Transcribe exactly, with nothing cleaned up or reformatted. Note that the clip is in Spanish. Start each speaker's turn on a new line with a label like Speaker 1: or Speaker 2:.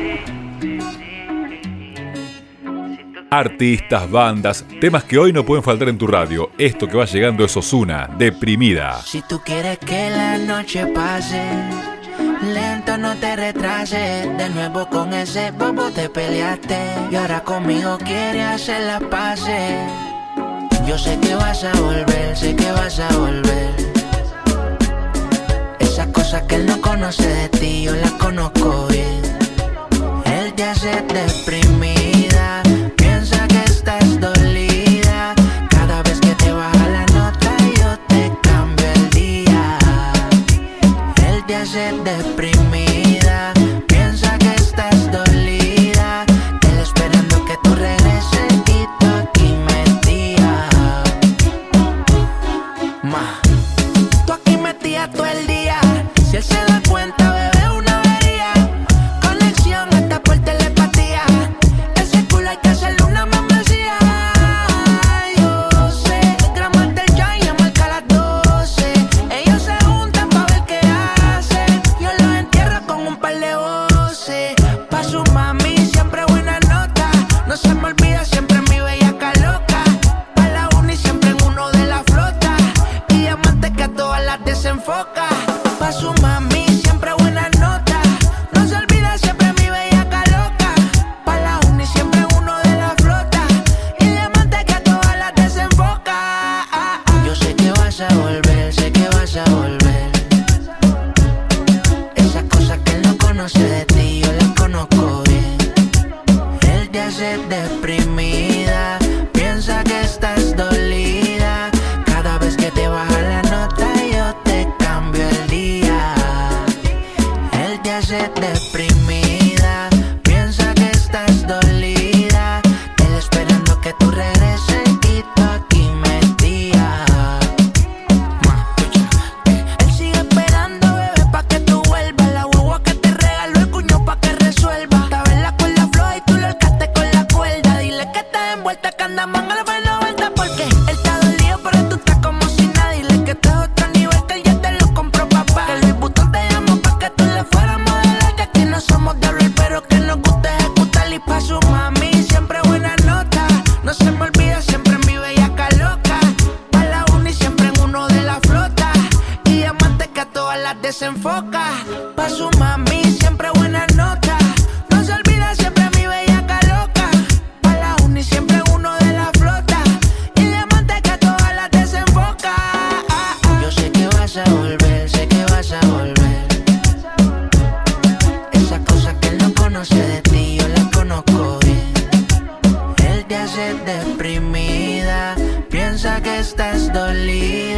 Speaker 1: Artistas, bandas, temas que hoy no pueden faltar en tu radio. Esto que va llegando es Ozuna, Deprimida.
Speaker 2: Si tú quieres que la noche pase, lento no te retrases. De nuevo con ese bobo te peleaste y ahora conmigo quieres hacer las paces. Yo sé que vas a volver, sé que vas a volver. Esas cosas que él no conoce de ti, yo las conozco bien. Él te hace deprimida, piensa que estás dolida. Cada vez que te baja la nota yo te cambio el día. Él te hace deprimida, piensa que estás dolida. Él esperando que tú regreses y tú aquí metida. Ma, tú aquí metida todo el día. Si él se da cuenta, bebé, una avería. Conexión hasta por telepatía. Ese culo hay que hacerle una membresía. Yo sé, gramos del joint y marca las doce. Ellos se juntan pa' ver qué hacen. Yo los entierro con un par de voces. Pa' su mami siempre buena nota. No se me olvida siempre mi bellaca loca. Pa' la uni siempre en uno de la flota. Y diamante que a todas las desenfoca. Pa' su mami siempre buena nota. No se olvida siempre mi bellaca loca. Pa' la uni siempre uno de la flota. Y diamante que a todas las desenfoca. Yo sé que vas a volver, sé que vas a volver. Esas cosas que él no conoce de ti, yo las conozco bien. Él te hace deprimida, piensa que estás dolida. Cada vez que te baja la nota yo te cambio el día. Él te hace deprimida, piensa que estás dolida. Él esperando que tú regreses y tú aquí metida. Ma, él sigue esperando, bebé, pa' que tú vuelvas. La guagua que te regaló el cuño pa' que resuelva. Estaba en la cuerda floja y tú lo alcaste con la cuerda. Dile que estás envuelta, que anda manga la buena vuelta. Porque él está dolido, pero tú estás como si nada. Dile que este es otro nivel, que él ya te lo compró, papá. Que el Louis Vuitton te llamó pa' que tú le fueras a modelar. Que aquí no somos de hablar, pero que nos gusta ejecutar. Y pa' su mami siempre buena nota. No se me olvida siempre mi bellaca loca. Pa' la uni siempre en uno de la flota. Y diamante que a todas las desenfoca. Pa' su mami siempre buena nota. No se olvida siempre mi bellaca loca. Pa' la uni siempre uno de la flota. Y diamante que a todas las desenfoca. Yo sé que vas a volver, sé que vas a volver. Esas cosas que él no conoce de ti, yo las conozco bien. Él te hace deprimida, piensa que estás dolida.